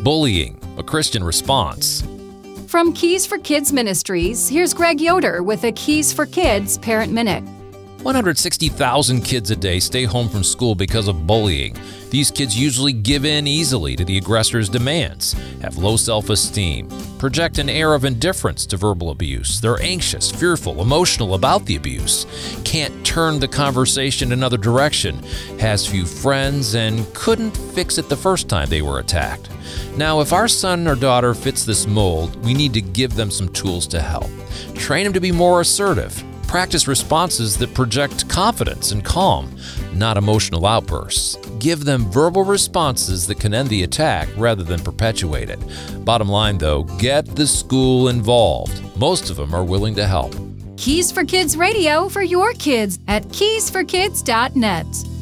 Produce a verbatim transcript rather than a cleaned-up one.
Bullying, a Christian response. From Keys for Kids Ministries, here's Greg Yoder with a Keys for Kids Parent Minute. one hundred sixty thousand kids a day stay home from school because of bullying. These kids usually give in easily to the aggressor's demands, have low self-esteem, project an air of indifference to verbal abuse. They're anxious, fearful, emotional about the abuse, can't turn the conversation another direction, has few friends, and couldn't fix it the first time they were attacked. Now, if our son or daughter fits this mold, we need to give them some tools to help. Train them to be more assertive. Practice responses that project confidence and calm, not emotional outbursts. Give them verbal responses that can end the attack rather than perpetuate it. Bottom line, though, get the school involved. Most of them are willing to help. Keys for Kids Radio for your kids at keys for kids dot net.